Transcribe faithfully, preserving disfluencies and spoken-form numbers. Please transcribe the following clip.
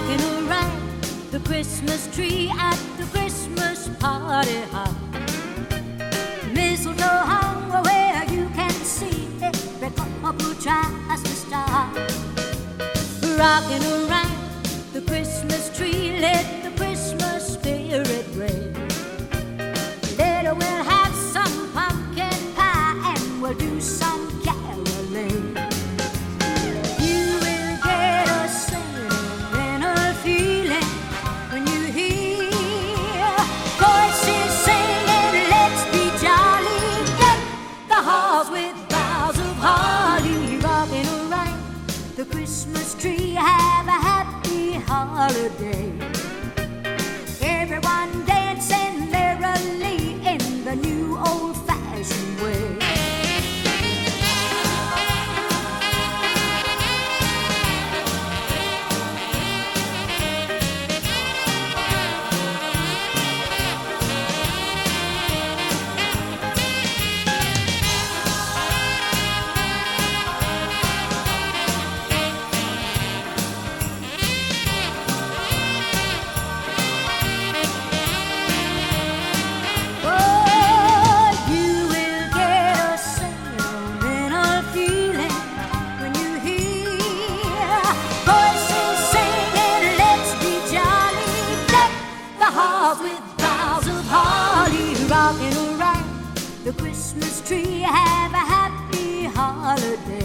rocking around the Christmas tree at the Christmas party hop. Mistletoe hung where you can see every couple tries to stop. Rocking around the Christmas tree, let the Christmas spirit reign. Later we'll have some pumpkin pie and we'll do some caroling. You will get a sentimental feeling when you hear voices singing, let's be jolly. Deck the halls with boughs of holly. Rocking around the Christmas tree, have a happy holiday. Everyone dancing merrily in the new old-fashioned way. With boughs of holly, rocking around the Christmas tree, have a happy holiday.